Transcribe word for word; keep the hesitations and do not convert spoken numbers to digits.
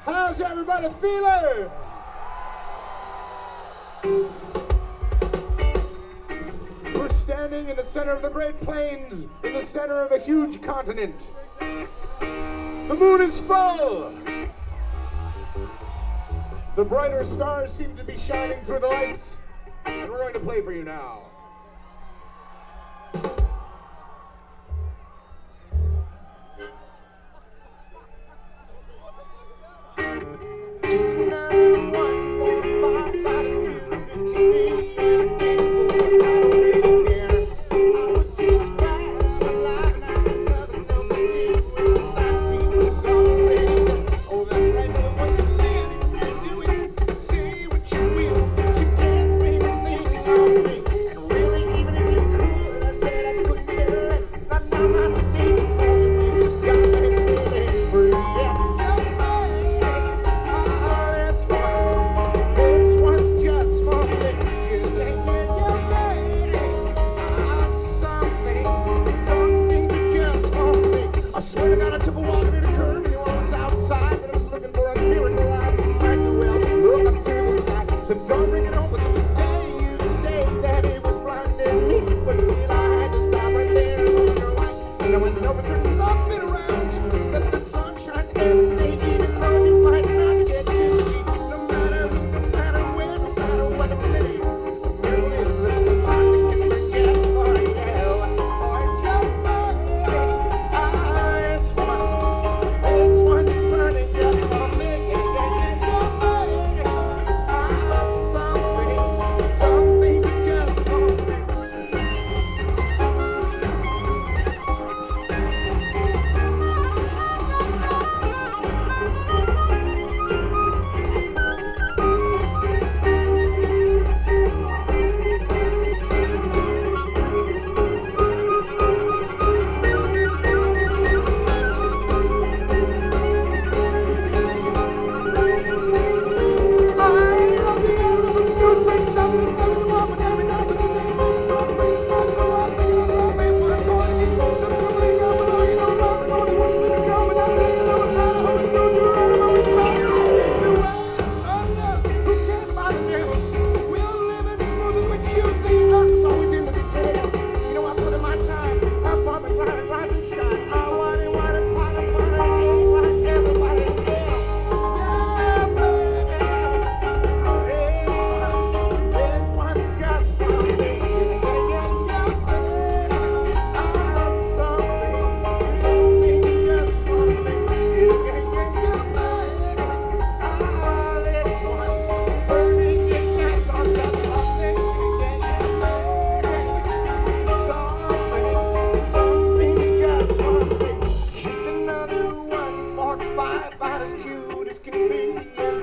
How's everybody feeling? We're standing in the center of the Great Plains, in the center of a huge continent. The moon is full. The brighter stars seem to be shining through the lights, and we're going to play for you now. Just another one for five, about as cute as can be. And thanks for I don't really care. I was just glad I'm alive and I had nothing else to do. And the sight of me was already. Oh, that's right, no, it wasn't letting you do it. Say what you will, but you can't bring anything on me. And really, even if you could, I said I couldn't care less. Not now, not today, this morning, you got me feeling free. Yeah, just me. Ah, this one's, this one's just for me. Yeah, yeah, yeah, yeah. Ah, something, something just for me. I swear to God, I took a walk near the curb and you I was outside, but I was looking for a miracle. I might as well look up to the sky. The door ringing open the day you say that it was blinding me, but still I had to stop right there and look around. And I went over certain something around that the sun shines every day, even though you might not get to see. No matter who, no matter where, no matter what the day, the miracle is that sometimes it can be just for you, or just for me. Ah, this one's, this one's burning just for me. Yeah, yeah, yeah, yeah. Ah, something, something just for me. Just another one for five, about as cute as can be.